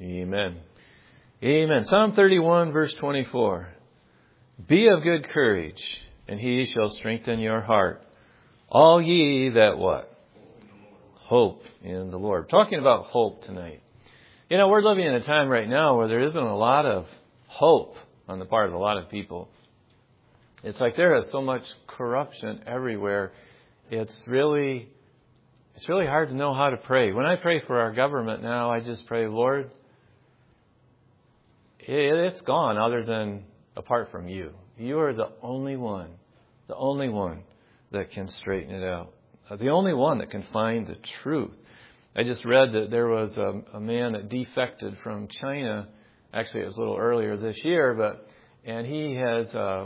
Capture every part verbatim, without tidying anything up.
Amen. Amen. Psalm thirty-one, verse twenty-four. Be of good courage, and he shall strengthen your heart. All ye that what? Hope in the Lord. Talking about hope tonight. You know, we're living in a time right now where there isn't a lot of hope on the part of a lot of people. It's like there is so much corruption everywhere. It's really, it's really hard to know how to pray. When I pray for our government now, I just pray, Lord, it's gone other than apart from you. You are the only one, the only one that can straighten it out. The only one that can find the truth. I just read that there was a, a man that defected from China. Actually, it was a little earlier this year, but and he has uh,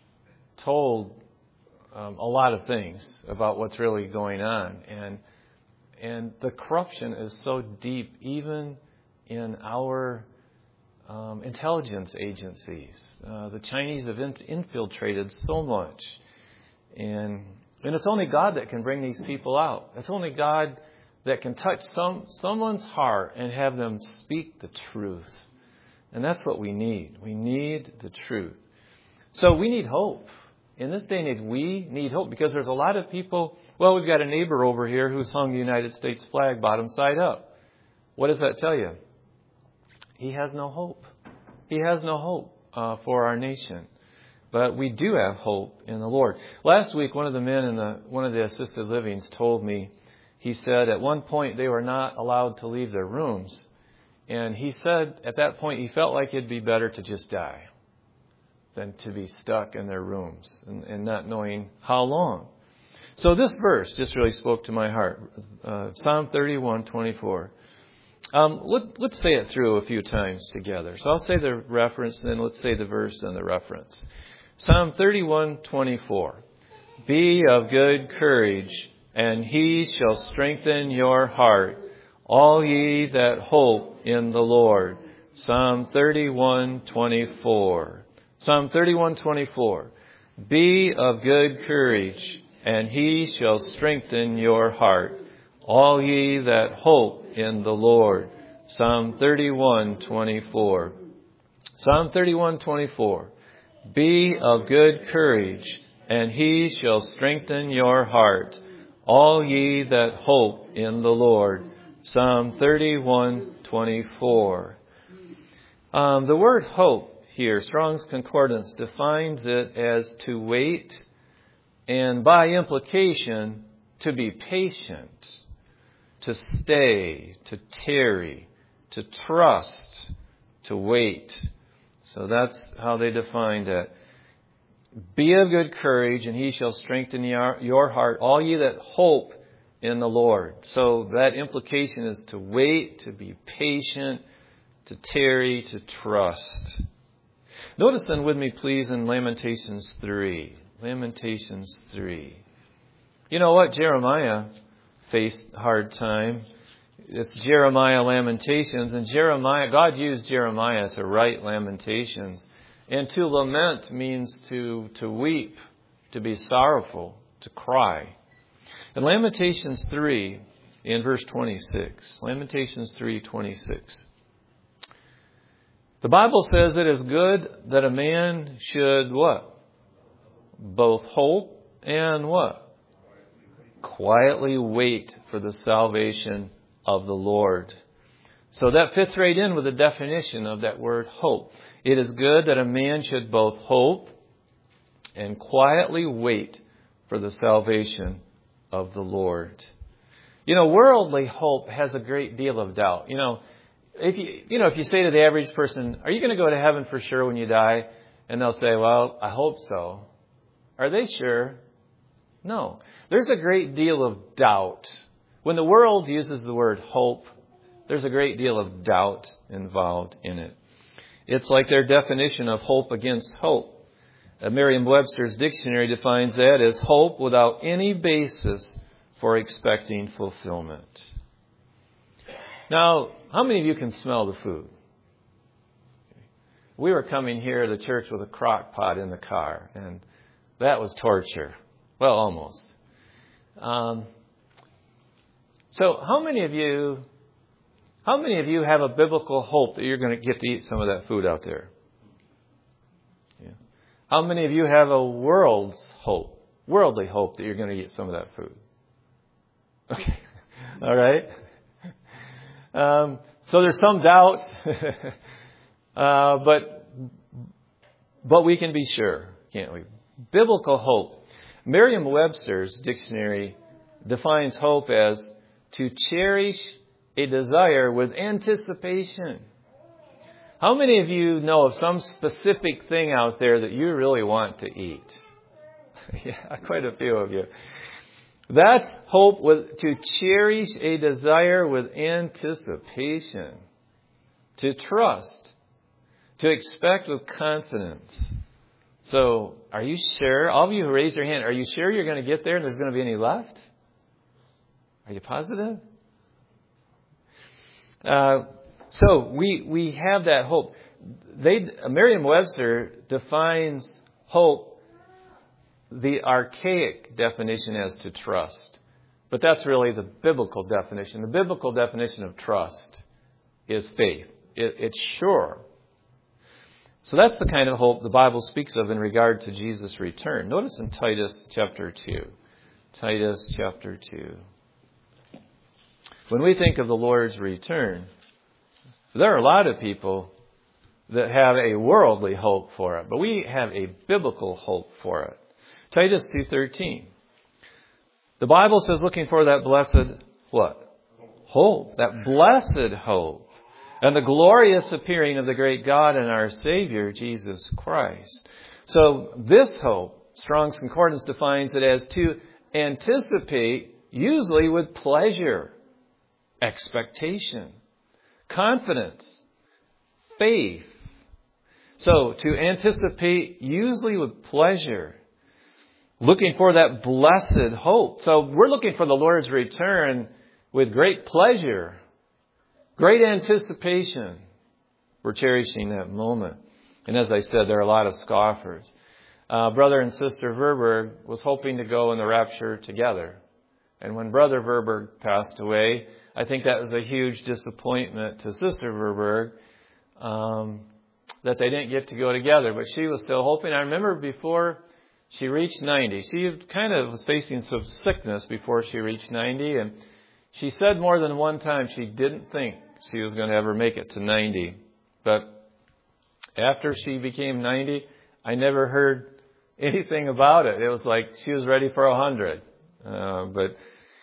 told um, a lot of things about what's really going on, and and the corruption is so deep, even in our um, intelligence agencies. Uh, the Chinese have in, infiltrated so much, and and it's only God that can bring these people out. It's only God that can touch some someone's heart and have them speak the truth. And that's what we need. We need the truth. So we need hope. In this day and age, we need hope because there's a lot of people. Well, we've got a neighbor over here who's hung the United States flag bottom side up. What does that tell you? He has no hope. He has no hope uh, for our nation. But we do have hope in the Lord. Last week, one of the men in the one of the assisted livings told me, he said at one point they were not allowed to leave their rooms. And he said at that point he felt like it'd be better to just die than to be stuck in their rooms and, and not knowing how long. So this verse just really spoke to my heart. Uh, Psalm thirty-one twenty-four. Um, let, let's say it through a few times together. So I'll say the reference, and then let's say the verse and the reference. Psalm thirty-one twenty-four. Be of good courage, and he shall strengthen your heart, all ye that hope in the Lord. Psalm thirty-one twenty-four. Psalm thirty-one twenty-four. Be of good courage, and he shall strengthen your heart, all ye that hope in the Lord. Psalm thirty-one twenty-four. Psalm thirty-one twenty-four. Be of good courage, and he shall strengthen your heart, all ye that hope in the Lord. Psalm thirty-one twenty-four. Um, the word hope here, Strong's Concordance defines it as to wait and by implication to be patient, to stay, to tarry, to trust, to wait. So that's how they defined it. Be of good courage, and he shall strengthen your, your heart, all ye that hope in the Lord. So that implication is to wait, to be patient, to tarry, to trust. Notice then with me, please, in Lamentations three. Lamentations three. You know what? Jeremiah faced a hard time. It's Jeremiah Lamentations, and Jeremiah, God used Jeremiah to write Lamentations. And to lament means to, to weep, to be sorrowful, to cry. In Lamentations three, in verse twenty-six, Lamentations three twenty-six, the Bible says it is good that a man should what? Both hope and what? Quietly wait for the salvation of the Lord. So that fits right in with the definition of that word hope. It is good that a man should both hope and quietly wait for the salvation of the Lord. You know, worldly hope has a great deal of doubt. You know, if you you know if you say to the average person, "Are you going to go to heaven for sure when you die?" And they'll say, "Well, I hope so." Are they sure? No. There's a great deal of doubt. When the world uses the word hope, there's a great deal of doubt involved in it. It's like their definition of hope against hope. Uh, Merriam-Webster's dictionary defines that as hope without any basis for expecting fulfillment. Now, how many of you can smell the food? We were coming here to church with a crock pot in the car, and that was torture. Well, almost. Um, so how many of you How many of you have a biblical hope that you're going to get to eat some of that food out there? Yeah. How many of you have a world's hope, worldly hope that you're going to eat some of that food? Okay. All right. Um, so there's some doubt, uh, but but we can be sure, can't we? Biblical hope. Merriam-Webster's dictionary defines hope as to cherish a desire with anticipation. How many of you know of some specific thing out there that you really want to eat? Yeah, quite a few of you. That's hope with to cherish a desire with anticipation, to trust, to expect with confidence. So, are you sure? All of you who raised your hand, are you sure you're going to get there and there's going to be any left? Are you positive? Uh, so we we have that hope. They Merriam-Webster defines hope, the archaic definition, as to trust. But that's really the biblical definition. The biblical definition of trust is faith. It, it's sure. So that's the kind of hope the Bible speaks of in regard to Jesus' return. Notice in Titus chapter two. Titus chapter two. When we think of the Lord's return, there are a lot of people that have a worldly hope for it, but we have a biblical hope for it. Titus two thirteen. The Bible says, looking for that blessed, what? Hope. That blessed hope. And the glorious appearing of the great God and our Savior, Jesus Christ. So this hope, Strong's Concordance defines it as to anticipate, usually with pleasure, expectation, confidence, faith. So to anticipate, usually with pleasure, looking for that blessed hope. So we're looking for the Lord's return with great pleasure, great anticipation. We're cherishing that moment. And as I said, there are a lot of scoffers. Uh, Brother and Sister Verberg was hoping to go in the rapture together. And when Brother Verberg passed away, I think that was a huge disappointment to Sister Verberg, um, that they didn't get to go together. But she was still hoping. I remember before she reached ninety, she kind of was facing some sickness before she reached ninety. And she said more than one time she didn't think she was going to ever make it to ninety. But after she became ninety, I never heard anything about it. It was like she was ready for a hundred. Uh, but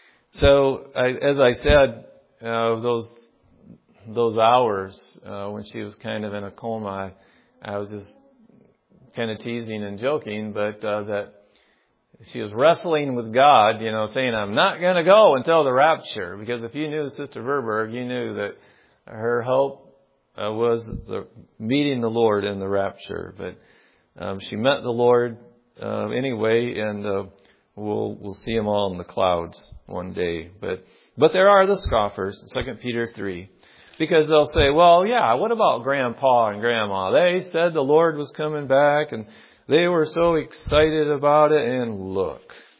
so, I, as I said, uh, those those hours uh, when she was kind of in a coma, I, I was just kind of teasing and joking, but uh, that she was wrestling with God, you know, saying, I'm not going to go until the rapture. Because if you knew Sister Verberg, you knew that her hope uh, was the, meeting the Lord in the rapture. But um, she met the Lord uh, anyway, and uh, we'll we'll see Him all in the clouds one day. But but there are the scoffers, Second Peter three. Because they'll say, well, yeah, what about Grandpa and Grandma? They said the Lord was coming back and they were so excited about it, and look,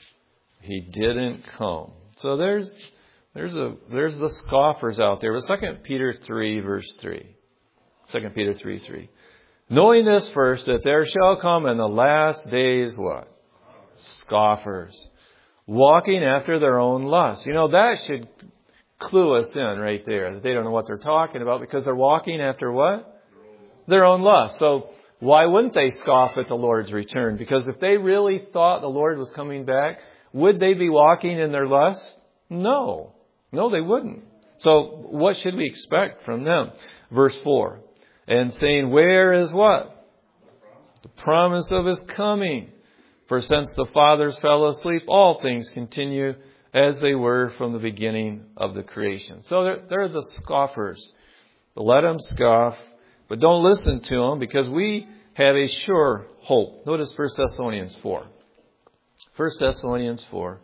He didn't come. So there's there's a there's the scoffers out there. But Second Peter three, verse three. Second Peter three, three. Knowing this first, that there shall come in the last days what? Scoffers. Walking after their own lusts. You know, that should clue us in right there, that they don't know what they're talking about, because they're walking after what? Their own lust. So why wouldn't they scoff at the Lord's return? Because if they really thought the Lord was coming back, would they be walking in their lust? No. No, they wouldn't. So what should we expect from them? Verse four. And saying, where is what? The promise of His coming. For since the fathers fell asleep, all things continue as they were from the beginning of the creation. So they're, they're the scoffers. But let them scoff, but don't listen to them, because we have a sure hope. Notice First Thessalonians four. First Thessalonians four.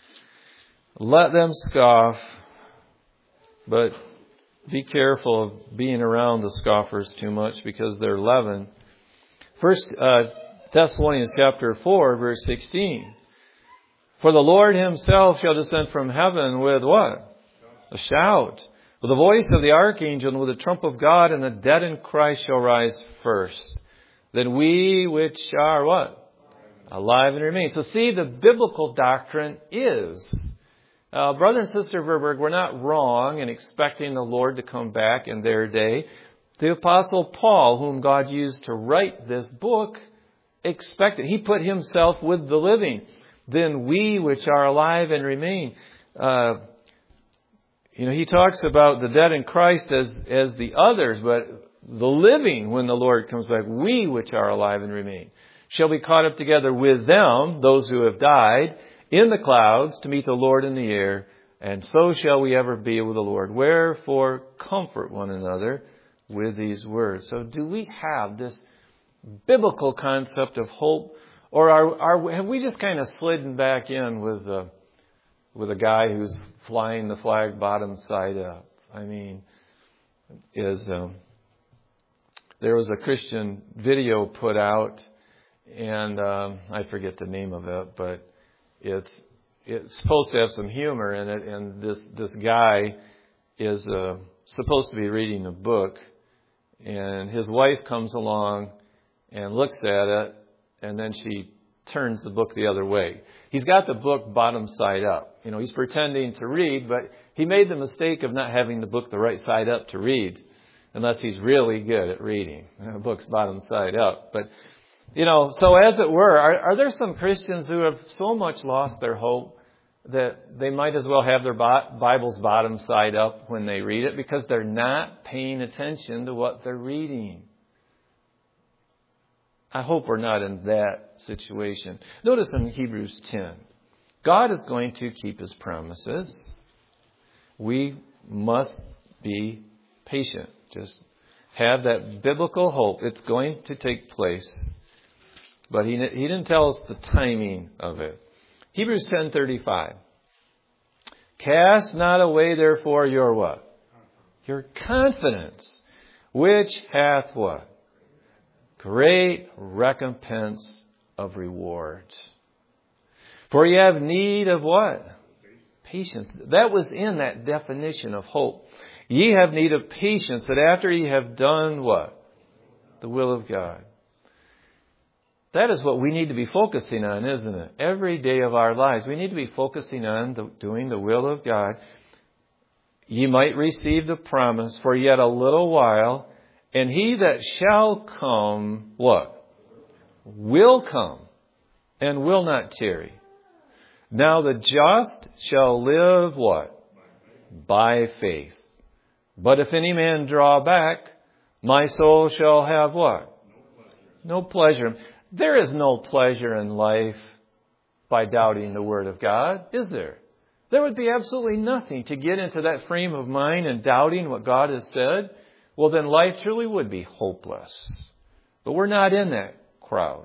Let them scoff, but be careful of being around the scoffers too much, because they're leaven. First uh, Thessalonians chapter four, verse sixteen. For the Lord Himself shall descend from heaven with what? A shout. With the voice of the archangel and with the trump of God, and the dead in Christ shall rise first. Then we which are what? Alive and remain. So see, the biblical doctrine is, uh, brother and sister Verberg, we're not wrong in expecting the Lord to come back in their day. The Apostle Paul, whom God used to write this book, expected. He put himself with the living. Then we which are alive and remain. Uh, you know, he talks about the dead in Christ as, as the others, but the living when the Lord comes back, we which are alive and remain, shall be caught up together with them, those who have died, in the clouds to meet the Lord in the air, and so shall we ever be with the Lord. Wherefore comfort one another with these words. So do we have this biblical concept of hope, or are, are have we just kind of slidden back in with a, with a guy who's flying the flag bottom side up? I mean, is um, there was a Christian video put out, and um, I forget the name of it, but it's it's supposed to have some humor in it, and this this guy is uh, supposed to be reading a book, and his wife comes along and looks at it, and then she turns the book the other way. He's got the book bottom side up. You know, he's pretending to read, but he made the mistake of not having the book the right side up to read, unless he's really good at reading. The book's bottom side up. But, you know, so as it were, are, are there some Christians who have so much lost their hope that they might as well have their Bible's bottom side up when they read it because they're not paying attention to what they're reading? I hope we're not in that situation. Notice in Hebrews ten, God is going to keep His promises. We must be patient. Just have that biblical hope. It's going to take place. But He, he didn't tell us the timing of it. Hebrews ten thirty-five. Cast not away therefore your what? Your confidence, which hath what? Great recompense of reward. For ye have need of what? Patience. That was in that definition of hope. Ye have need of patience, that after ye have done what? The will of God. That is what we need to be focusing on, isn't it? Every day of our lives, we need to be focusing on the, doing the will of God. Ye might receive the promise for yet a little while, and He that shall come, what? Will come, and will not tarry. Now the just shall live, what? By faith. But if any man draw back, my soul shall have what? No pleasure. There is no pleasure in life by doubting the Word of God, is there? There would be absolutely nothing to get into that frame of mind and doubting what God has said. Well, then life truly would be hopeless. But we're not in that crowd.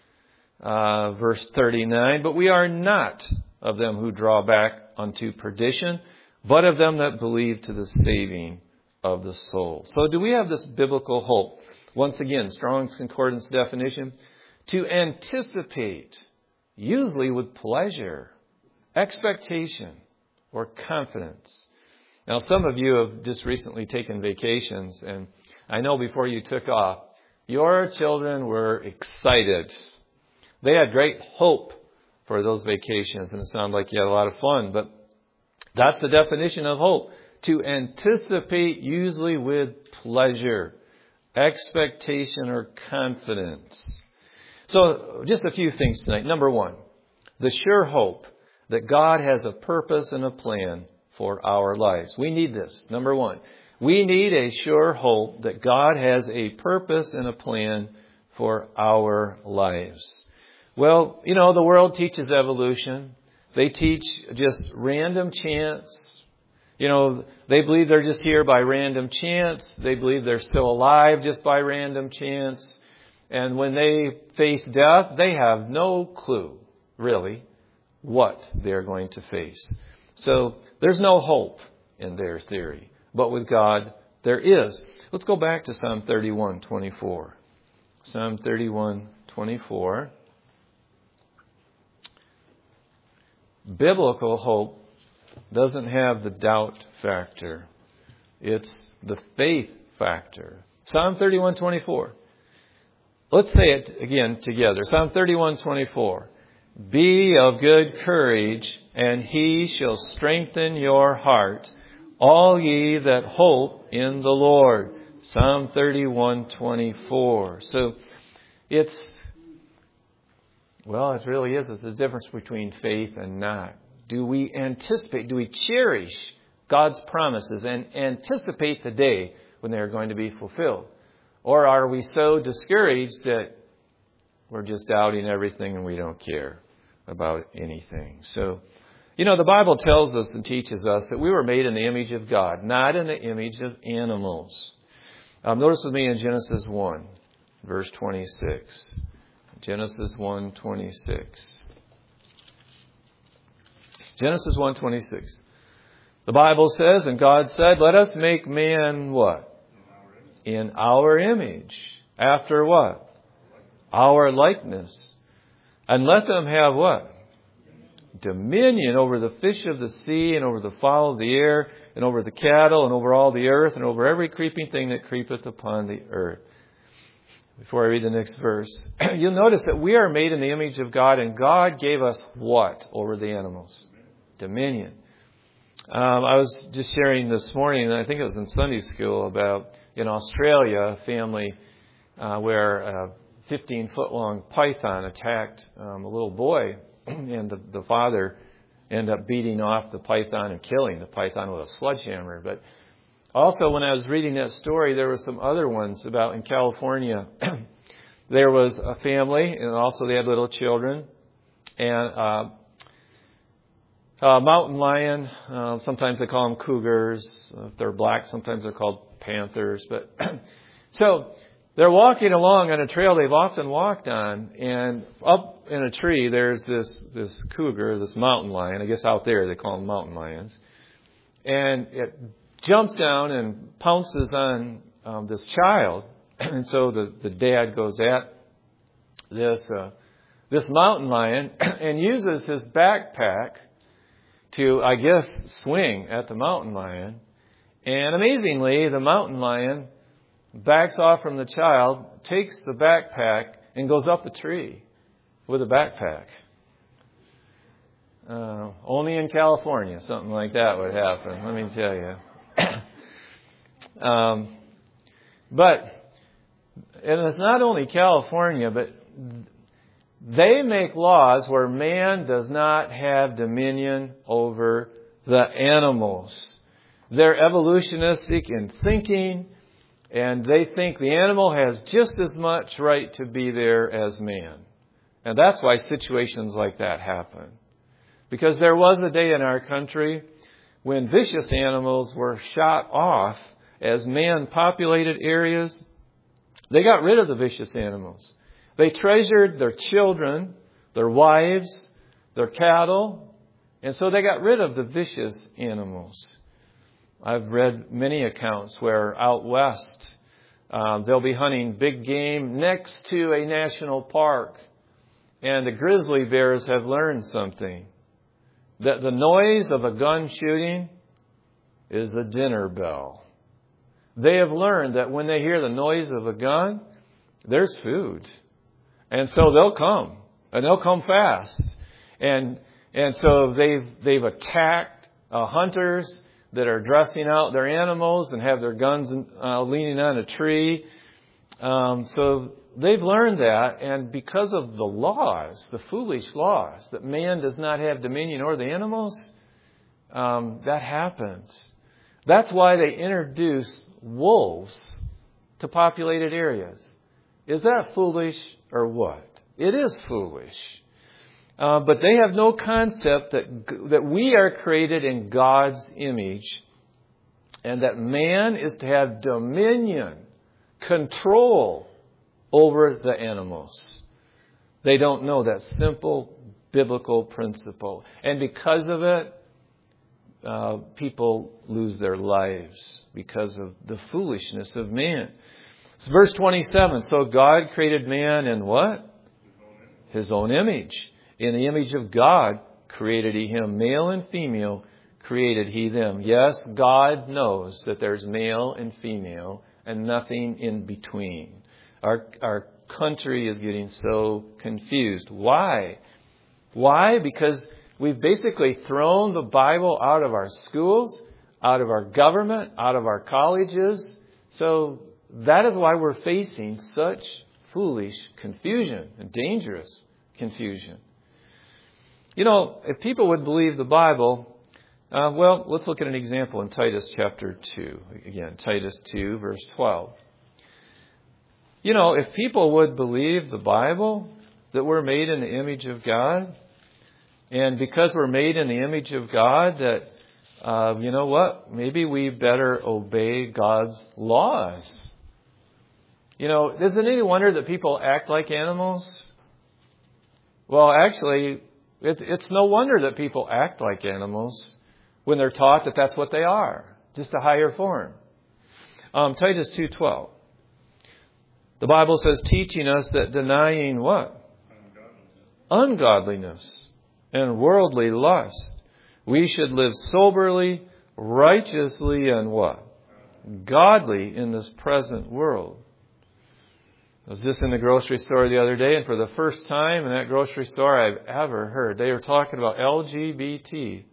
Uh, verse thirty-nine, but we are not of them who draw back unto perdition, but of them that believe to the saving of the soul. So do we have this biblical hope? Once again, Strong's Concordance definition, to anticipate, usually with pleasure, expectation, or confidence. Now, some of you have just recently taken vacations, and I know before you took off, your children were excited. They had great hope for those vacations, and it sounded like you had a lot of fun, but that's the definition of hope. To anticipate, usually with pleasure, expectation, or confidence. So, just a few things tonight. Number one, the sure hope that God has a purpose and a plan for our lives. We need this. Number one, we need a sure hope that God has a purpose and a plan for our lives. Well, you know, the world teaches evolution. They teach just random chance. You know, they believe they're just here by random chance. They believe they're still alive just by random chance. And when they face death, they have no clue, really, what they're going to face. So there's no hope in their theory. But with God, there is. Let's go back to Psalm thirty-one twenty-four. Psalm thirty-one twenty-four. Biblical hope doesn't have the doubt factor. It's the faith factor. Psalm thirty-one twenty-four. Let's say it again together. Psalm thirty-one twenty-four. Be of good courage, and he shall strengthen your heart, all ye that hope in the Lord. Psalm thirty-one twenty-four. So it's, well, it really is. It's the difference between faith and not. Do we anticipate, do we cherish God's promises and anticipate the day when they are going to be fulfilled? Or are we so discouraged that we're just doubting everything and we don't care about anything? So, you know, the Bible tells us and teaches us that we were made in the image of God, not in the image of animals. Um, notice with me in Genesis one, verse twenty-six. Genesis one twenty-six. Genesis one twenty-six. The Bible says, and God said, let us make man what? In our image. After what? Our likeness. And let them have what? Dominion over the fish of the sea and over the fowl of the air and over the cattle and over all the earth and over every creeping thing that creepeth upon the earth. Before I read the next verse, you'll notice that we are made in the image of God, and God gave us what over the animals? Dominion. Um, I was just sharing this morning, and I think it was in Sunday school, about in Australia, a family uh, where a fifteen-foot-long python attacked um, a little boy, and the, the father ended up beating off the python and killing the python with a sledgehammer. But also, when I was reading that story, there were some other ones about in California. There was a family, and also they had little children, and uh, a mountain lion. Uh, sometimes they call them cougars. If they're black, sometimes they're called panthers. But so they're walking along on a trail they've often walked on, and up in a tree there's this this cougar, this mountain lion. I guess out there they call them mountain lions, and it jumps down and pounces on um, this child. And so the, the dad goes at this uh, this mountain lion and uses his backpack to, I guess, swing at the mountain lion. And amazingly, the mountain lion backs off from the child, takes the backpack, and goes up the tree with a backpack. Uh, only in California something like that would happen, let me tell you. um, but, and it's not only California, but they make laws where man does not have dominion over the animals. They're evolutionistic in thinking, and they think the animal has just as much right to be there as man. And that's why situations like that happen. Because there was a day in our country when vicious animals were shot off as man-populated areas. They got rid of the vicious animals. They treasured their children, their wives, their cattle, and so they got rid of the vicious animals. I've read many accounts where out west um, they'll be hunting big game next to a national park, and the grizzly bears have learned something. That the noise of a gun shooting is a dinner bell. They have learned that when they hear the noise of a gun, there's food. And so they'll come. And they'll come fast. And and so they've they've attacked uh, hunters that are dressing out their animals and have their guns uh, leaning on a tree. Um, so they've learned that, and because of the laws, the foolish laws, that man does not have dominion over the animals, um, that happens. That's why they introduce wolves to populated areas. Is that foolish or what? It is foolish. Uh, but they have no concept that that we are created in God's image, and that man is to have dominion, control over the animals. They don't know that simple biblical principle. And because of it, uh, people lose their lives because of the foolishness of man. It's verse twenty-seven. So God created man in what? His own image. In the image of God created he him. Male and female created he them. Yes, God knows that there's male and female and nothing in between. Our, our country is getting so confused. Why? Why? Because we've basically thrown the Bible out of our schools, out of our government, out of our colleges. So that is why we're facing such foolish confusion and dangerous confusion. You know, if people would believe the Bible, uh, well, let's look at an example in Titus chapter two. Again, Titus two, verse twelve. You know, if people would believe the Bible, that we're made in the image of God, and because we're made in the image of God, that, uh, you know what, maybe we better obey God's laws. You know, is it any wonder that people act like animals? Well, actually, it, it's no wonder that people act like animals when they're taught that that's what they are, just a higher form. Um, Titus two twelve. The Bible says, teaching us that denying what? Ungodliness. Ungodliness and worldly lust, we should live soberly, righteously, and what? Godly in this present world. I was just in the grocery store the other day, and for the first time in that grocery store I've ever heard, they were talking about L G B T.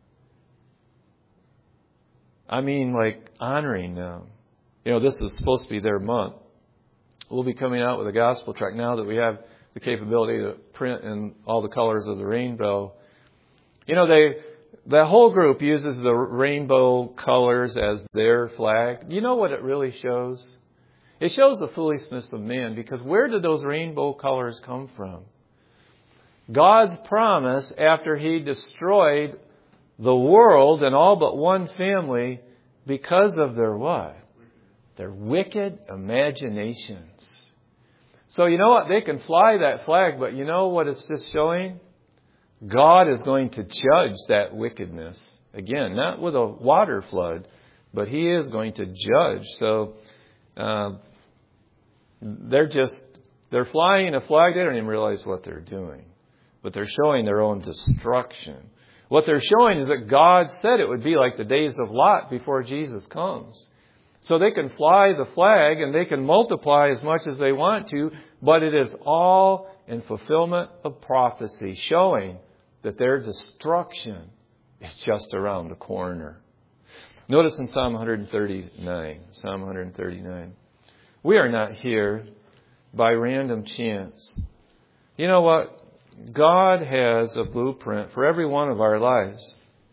I mean, like, honoring them. You know, this is supposed to be their month. We'll be coming out with a gospel tract now that we have the capability to print in all the colors of the rainbow. You know, they, the whole group uses the rainbow colors as their flag. You know what it really shows? It shows the foolishness of man, because where did those rainbow colors come from? God's promise after he destroyed the world and all but one family because of their what? Their wicked imaginations. So you know what? They can fly that flag, but you know what it's just showing? God is going to judge that wickedness. Again, not with a water flood, but he is going to judge. So uh, they're just, they're flying a flag. They don't even realize what they're doing. But they're showing their own destruction. What they're showing is that God said it would be like the days of Lot before Jesus comes. So they can fly the flag and they can multiply as much as they want to, but it is all in fulfillment of prophecy, showing that their destruction is just around the corner. Notice in Psalm one thirty-nine, Psalm one thirty-nine, we are not here by random chance. You know what? God has a blueprint for every one of our lives.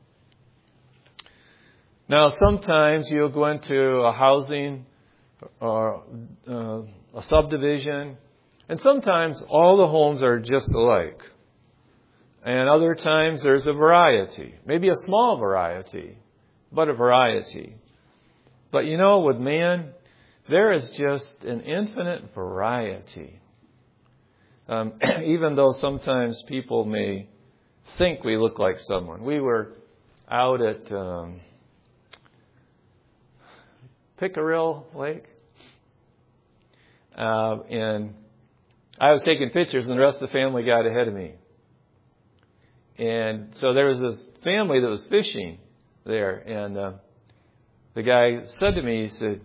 Now, sometimes you'll go into a housing or uh, a subdivision, and sometimes all the homes are just alike. And other times there's a variety, maybe a small variety, but a variety. But you know, with man, there is just an infinite variety. Um, even though sometimes people may think we look like someone. We were out at Um, Pickerel Lake. Uh, and I was taking pictures and the rest of the family got ahead of me. And so there was this family that was fishing there. And uh, the guy said to me, he said,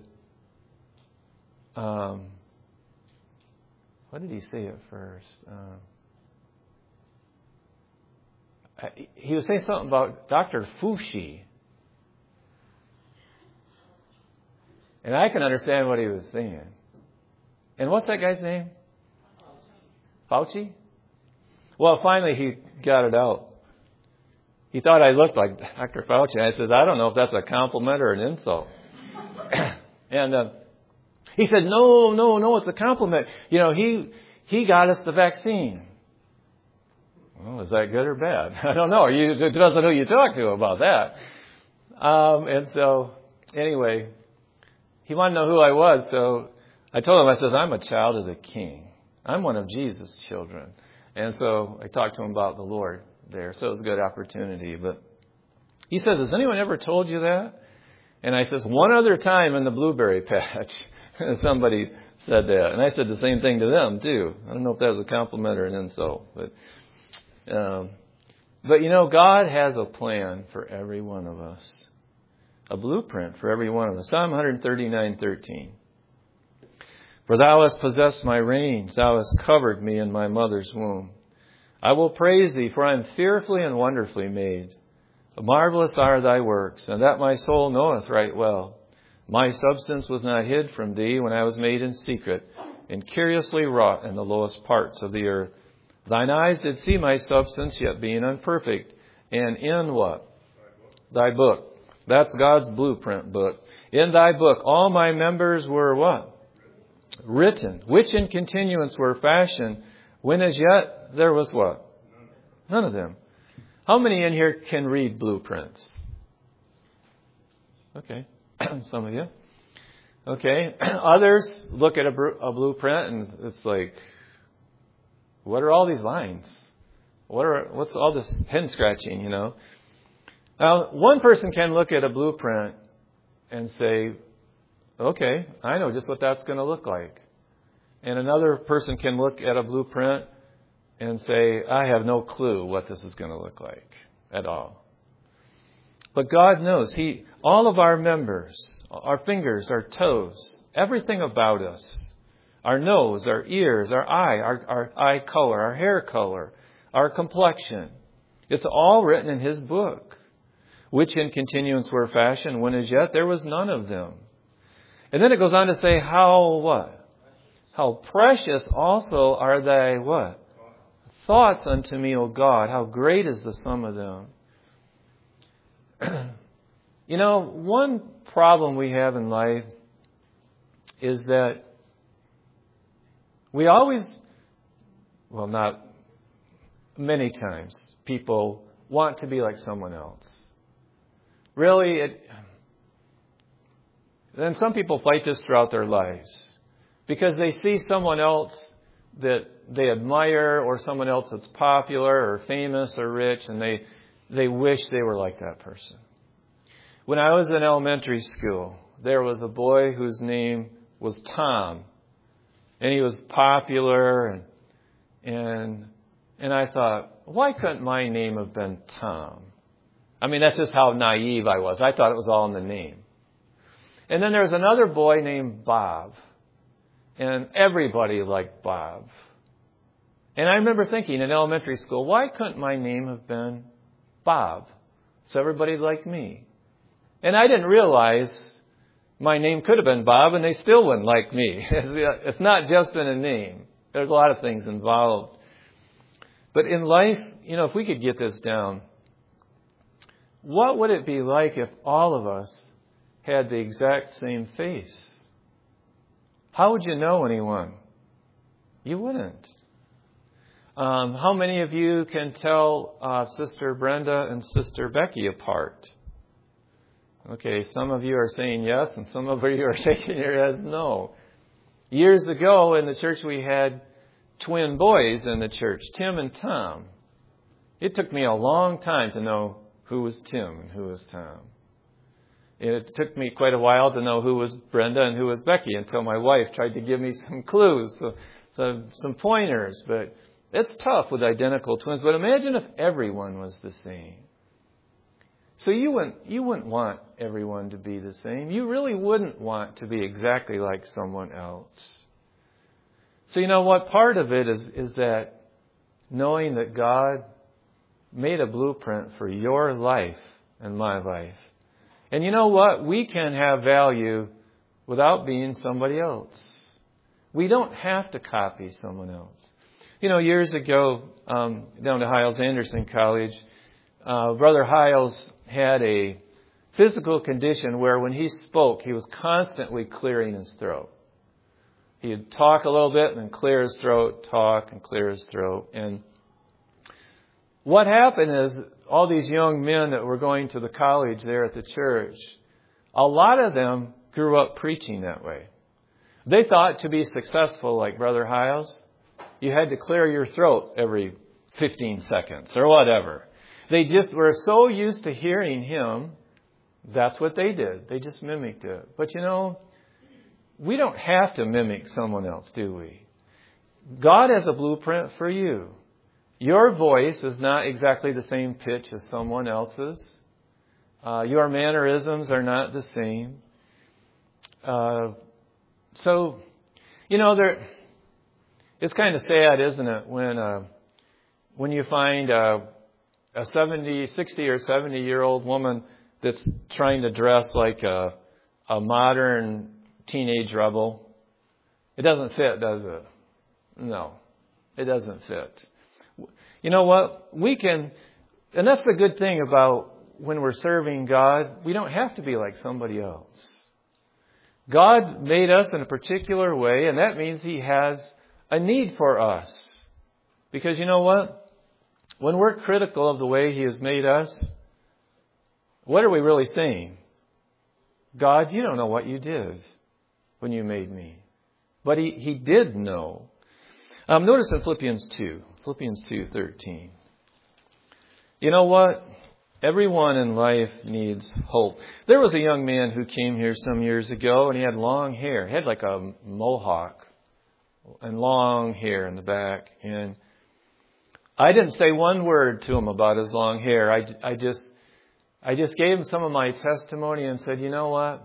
um, what did he say at first? Uh, he was saying something about Doctor Fauci. And I can understand what he was saying. And what's that guy's name? Fauci? Well, finally he got it out. He thought I looked like Doctor Fauci. And I said, I don't know if that's a compliment or an insult. and uh, he said, no, no, no, it's a compliment. You know, he he got us the vaccine. Well, is that good or bad? I don't know. You, it depends on who you talk to about that. Um, and so, anyway, he wanted to know who I was, so I told him, I said, I'm a child of the King. I'm one of Jesus' children. And so I talked to him about the Lord there. So it was a good opportunity. But he says, has anyone ever told you that? And I says, one other time in the blueberry patch, somebody said that. And I said the same thing to them, too. I don't know if that was a compliment or an insult. But um, But you know, God has a plan for every one of us. A blueprint for every one of us. Psalm one thirty-nine thirteen. For thou hast possessed my reins, thou hast covered me in my mother's womb. I will praise thee, for I am fearfully and wonderfully made. Marvelous are thy works, and that my soul knoweth right well. My substance was not hid from thee when I was made in secret, and curiously wrought in the lowest parts of the earth. Thine eyes did see my substance, yet being unperfect. And in what? Thy book. That's God's blueprint book. In thy book, all my members were what? Written, which in continuance were fashioned, when as yet there was what? None of them. How many in here can read blueprints? Okay, some of you. Okay, others look at a, a blueprint and it's like, what are all these lines? What are what's all this pen scratching, you know? Now, one person can look at a blueprint and say, okay, I know just what that's going to look like. And another person can look at a blueprint and say, I have no clue what this is going to look like at all. But God knows. He, all of our members, our fingers, our toes, everything about us, our nose, our ears, our eye, our, our eye color, our hair color, our complexion, it's all written in His book. Which in continuance were fashioned, when as yet there was none of them. And then it goes on to say, how what? How precious also are thy what? Thoughts unto me, O God. How great is the sum of them. You know, one problem we have in life is that we always, well, not many times, people want to be like someone else. Really, it, then some people fight this throughout their lives because they see someone else that they admire or someone else that's popular or famous or rich, and they they wish they were like that person. When I was in elementary school, there was a boy whose name was Tom, and he was popular, and and and I thought, why couldn't my name have been Tom? I mean, that's just how naive I was. I thought it was all in the name. And then there was another boy named Bob. And everybody liked Bob. And I remember thinking in elementary school, why couldn't my name have been Bob? So everybody liked me. And I didn't realize my name could have been Bob and they still wouldn't like me. It's not just in a name. There's a lot of things involved. But in life, you know, if we could get this down, what would it be like if all of us had the exact same face? How would you know anyone? You wouldn't. Um, how many of you can tell uh, Sister Brenda and Sister Becky apart? Okay, some of you are saying yes, and some of you are shaking your heads no. Years ago in the church, we had twin boys in the church, Tim and Tom. It took me a long time to know who was Tim and who was Tom. It took me quite a while to know who was Brenda and who was Becky until my wife tried to give me some clues, so, so, some pointers. But it's tough with identical twins. But imagine if everyone was the same. So you wouldn't, you wouldn't want everyone to be the same. You really wouldn't want to be exactly like someone else. So you know what? Part of it is, is that knowing that God made a blueprint for your life and my life. And you know what? We can have value without being somebody else. We don't have to copy someone else. You know, years ago, um, down to Hyles-Anderson College, uh, Brother Hyles had a physical condition where when he spoke, he was constantly clearing his throat. He'd talk a little bit and then clear his throat, talk and clear his throat. And what happened is all these young men that were going to the college there at the church, a lot of them grew up preaching that way. They thought to be successful like Brother Hyles, you had to clear your throat every fifteen seconds or whatever. They just were so used to hearing him, that's what they did. They just mimicked it. But you know, we don't have to mimic someone else, do we? God has a blueprint for you. Your voice is not exactly the same pitch as someone else's. Uh, your mannerisms are not the same. Uh, so, you know, there. It's kind of sad, isn't it, when uh, when you find uh, a seventy, sixty or seventy year old woman that's trying to dress like a, a modern teenage rebel. It doesn't fit, does it? No, it doesn't fit. You know what? We can, and that's the good thing about when we're serving God, we don't have to be like somebody else. God made us in a particular way, and that means He has a need for us. Because you know what? When we're critical of the way He has made us, what are we really saying? God, you don't know what you did when you made me. But He, he did know. Um, notice in Philippians two, Philippians two thirteen. You know what? Everyone in life needs hope. There was a young man who came here some years ago, and he had long hair. He had like a mohawk and long hair in the back. And I didn't say one word to him about his long hair. I, I just, I just gave him some of my testimony and said, you know what?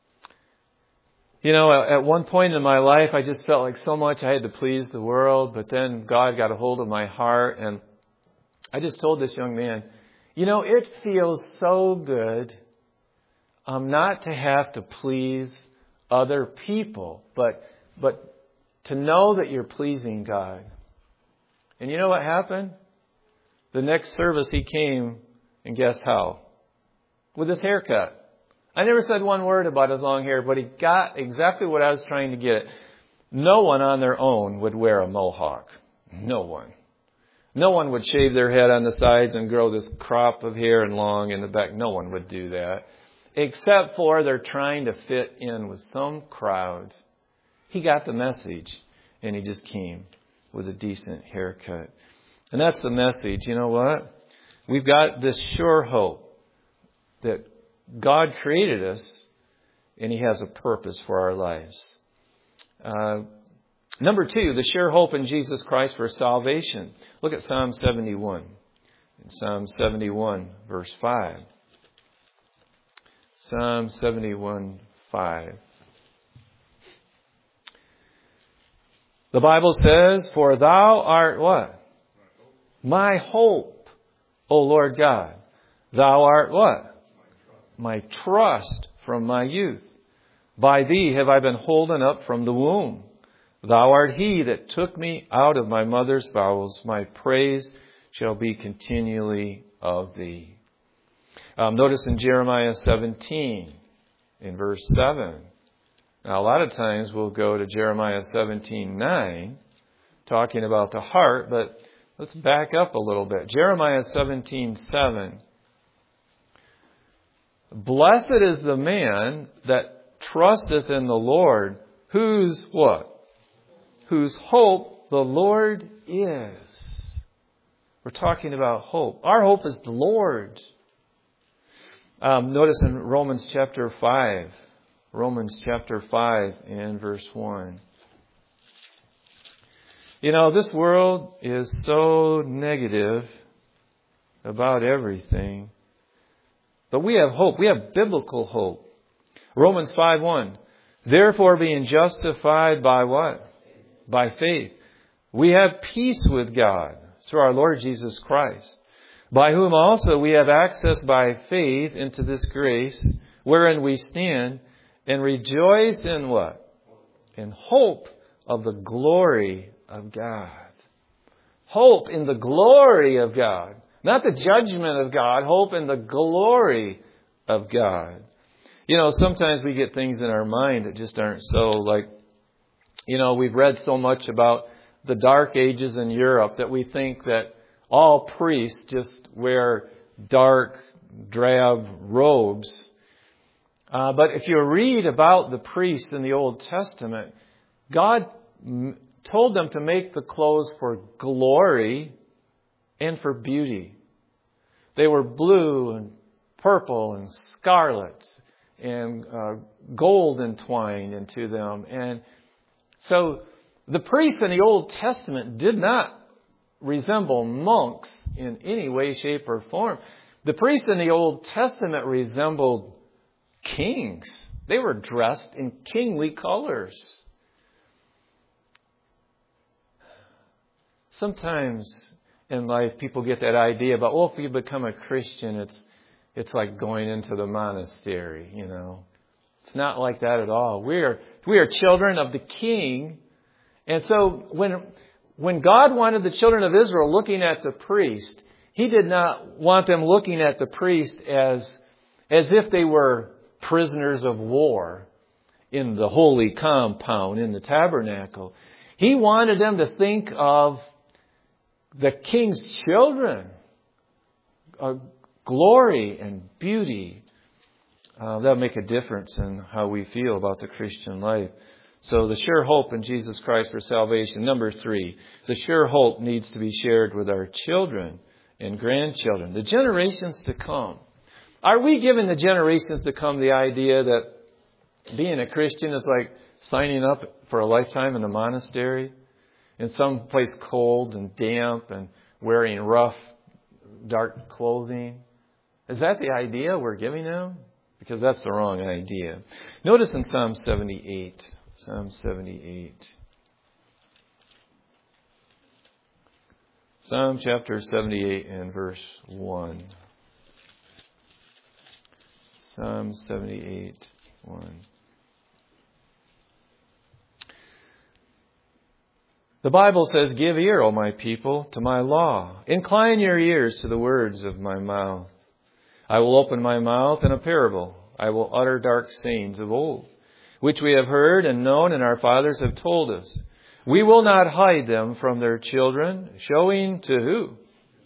You know, at one point in my life, I just felt like so much I had to please the world, but then God got a hold of my heart, and I just told this young man, you know, it feels so good um, not to have to please other people, but but to know that you're pleasing God. And you know what happened? The next service he came, and guess how? With his haircut. I never said one word about his long hair, but he got exactly what I was trying to get. No one on their own would wear a mohawk. No one. No one would shave their head on the sides and grow this crop of hair and long in the back. No one would do that. Except for they're trying to fit in with some crowd. He got the message, and he just came with a decent haircut. And that's the message. You know what? We've got this sure hope that God created us, and He has a purpose for our lives. Uh, number two, the sure hope in Jesus Christ for salvation. Look at Psalm seventy-one. In Psalm seventy-one, verse five. Psalm seventy-one, five. The Bible says, for thou art what? My hope, O Lord God. Thou art what? My trust from my youth. By Thee have I been holden up from the womb. Thou art He that took me out of my mother's bowels. My praise shall be continually of Thee. Um, notice in Jeremiah seventeen, in verse seven. Now, a lot of times we'll go to Jeremiah seventeen nine, talking about the heart, but let's back up a little bit. Jeremiah seventeen seven. Blessed is the man that trusteth in the Lord, whose what? Whose hope the Lord is. We're talking about hope. Our hope is the Lord. Um, notice in Romans chapter five. Romans chapter five and verse one. You know, this world is so negative about everything. But we have hope. We have biblical hope. Romans five one. Therefore, being justified by what? By faith. We have peace with God through our Lord Jesus Christ, by whom also we have access by faith into this grace, wherein we stand and rejoice in what? In hope of the glory of God. Hope in the glory of God. Not the judgment of God. Hope in the glory of God. You know, sometimes we get things in our mind that just aren't so. Like, you know, we've read so much about the Dark Ages in Europe that we think that all priests just wear dark, drab robes. Uh, but if you read about the priests in the Old Testament, God m- told them to make the clothes for glory and for beauty. They were blue and purple and scarlet and uh, gold entwined into them. And so the priests in the Old Testament did not resemble monks in any way, shape, or form. The priests in the Old Testament resembled kings. They were dressed in kingly colors. Sometimes in life, people get that idea about, oh, if you become a Christian, it's it's like going into the monastery, you know. It's not like that at all. We are we are children of the King. And so when when God wanted the children of Israel looking at the priest, He did not want them looking at the priest as as if they were prisoners of war in the holy compound, in the tabernacle. He wanted them to think of the King's children, uh, glory and beauty. Uh, that'll make a difference in how we feel about the Christian life. So the sure hope in Jesus Christ for salvation. Number three, the sure hope needs to be shared with our children and grandchildren, the generations to come. Are we giving the generations to come the idea that being a Christian is like signing up for a lifetime in a monastery, in some place cold and damp and wearing rough, dark clothing? Is that the idea we're giving them? Because that's the wrong idea. Notice in Psalm seventy-eight. Psalm seventy-eight. Psalm chapter seventy-eight and verse one. Psalm seventy-eight, one. The Bible says, "Give ear, O my people, to my law. Incline your ears to the words of my mouth. I will open my mouth in a parable. I will utter dark sayings of old, which we have heard and known, and our fathers have told us. We will not hide them from their children, showing to who?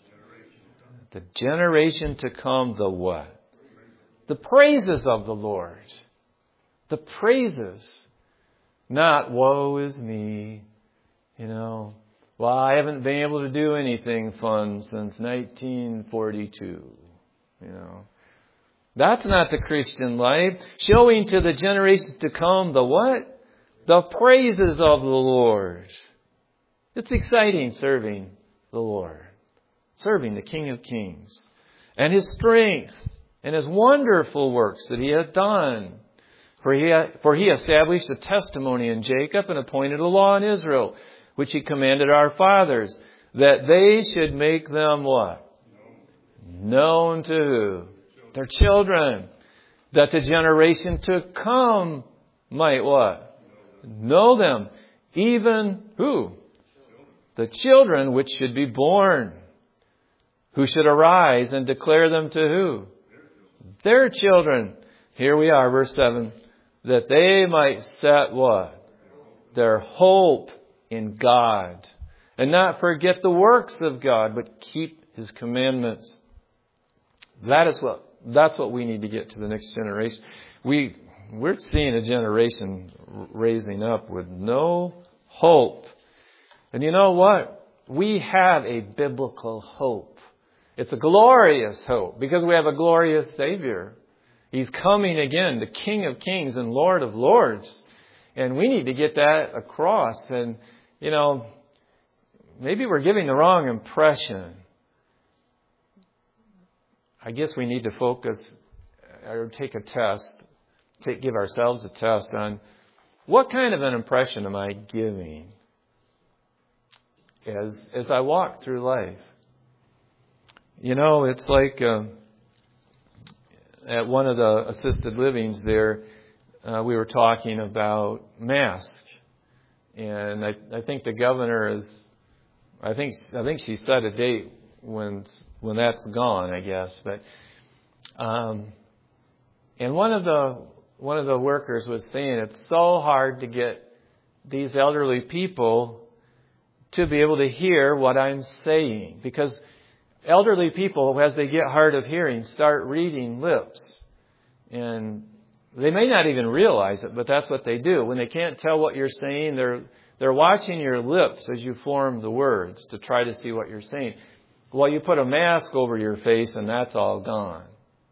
The generation to come the what? The praises of the Lord." The praises. Not, woe is me. You know, well, I haven't been able to do anything fun since nineteen forty-two. You know, that's not the Christian life. Showing to the generations to come the what? The praises of the Lord. It's exciting serving the Lord. Serving the King of Kings. And His strength and His wonderful works that He hath done. For he, for he established a testimony in Jacob and appointed a law in Israel, which He commanded our fathers, that they should make them what? Known to who? Their children. That the generation to come might what? Know them. Even who? The children which should be born. Who should arise and declare them to who? Their children. Here we are, verse seven. That they might set what? Their hope in God. And not forget the works of God, but keep His commandments. That is what, that's what we need to get to the next generation. We, we're seeing a generation raising up with no hope. And you know what? We have a biblical hope. It's a glorious hope because we have a glorious Savior. He's coming again, the King of Kings and Lord of Lords. And we need to get that across. And, you know, maybe we're giving the wrong impression. I guess we need to focus or take a test, take, give ourselves a test on what kind of an impression am I giving as as I walk through life. You know, it's like uh, at one of the assisted livings there, uh, we were talking about masks, and I, I think the governor is, I think I think she set a date when when that's gone, I guess. But um, and one of the one of the workers was saying it's so hard to get these elderly people to be able to hear what I'm saying, because elderly people, as they get hard of hearing, start reading lips. And they may not even realize it, but that's what they do. When they can't tell what you're saying, they're they're watching your lips as you form the words to try to see what you're saying. Well, you put a mask over your face and that's all gone.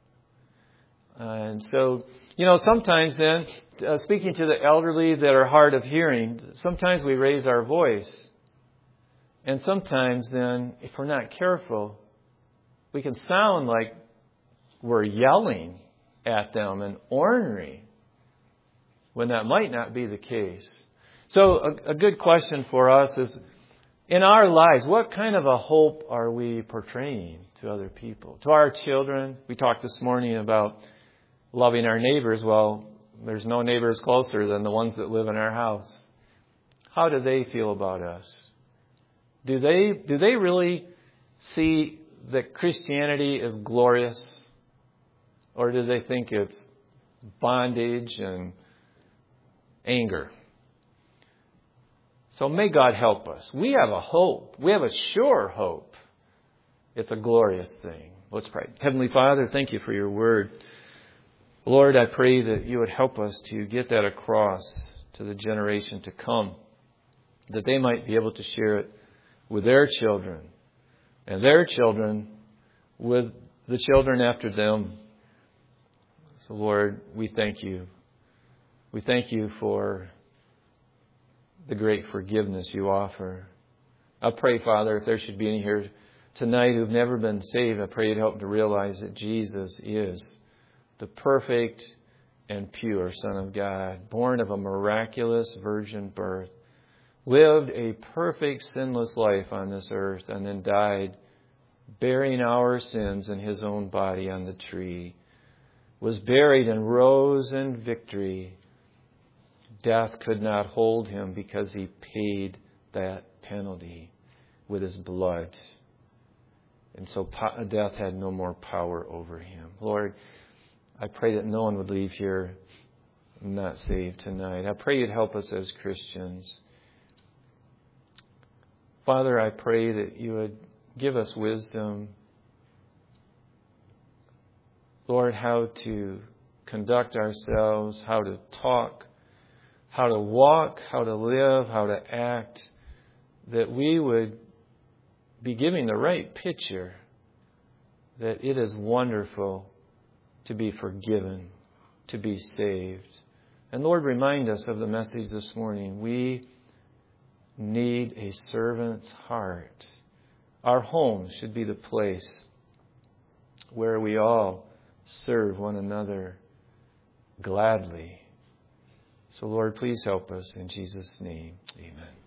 And so, you know, sometimes then, uh, speaking to the elderly that are hard of hearing, sometimes we raise our voice. And sometimes then, if we're not careful, we can sound like we're yelling at them and ornery, when that might not be the case. So a, a good question for us is, in our lives, what kind of a hope are we portraying to other people? To our children, we talked this morning about loving our neighbors. Well, there's no neighbors closer than the ones that live in our house. How do they feel about us? Do they, do they really see that Christianity is glorious? Or do they think it's bondage and anger? So may God help us. We have a hope. We have a sure hope. It's a glorious thing. Let's pray. Heavenly Father, thank you for your word. Lord, I pray that you would help us to get that across to the generation to come, that they might be able to share it with their children and their children with the children after them. So, Lord, we thank you. We thank you for the great forgiveness you offer. I pray, Father, if there should be any here tonight who've never been saved, I pray you'd help them to realize that Jesus is the perfect and pure Son of God, born of a miraculous virgin birth, lived a perfect sinless life on this earth, and then died bearing our sins in his own body on the tree, was buried and rose in victory. Death could not hold him because he paid that penalty with his blood. And so death had no more power over him. Lord, I pray that no one would leave here not saved tonight. I pray you'd help us as Christians. Father, I pray that you would give us wisdom, Lord, how to conduct ourselves, how to talk, how to walk, how to live, how to act, that we would be giving the right picture, that it is wonderful to be forgiven, to be saved. And Lord, remind us of the message this morning. We need a servant's heart. Our home should be the place where we all serve one another gladly. So, Lord, please help us in Jesus' name. Amen.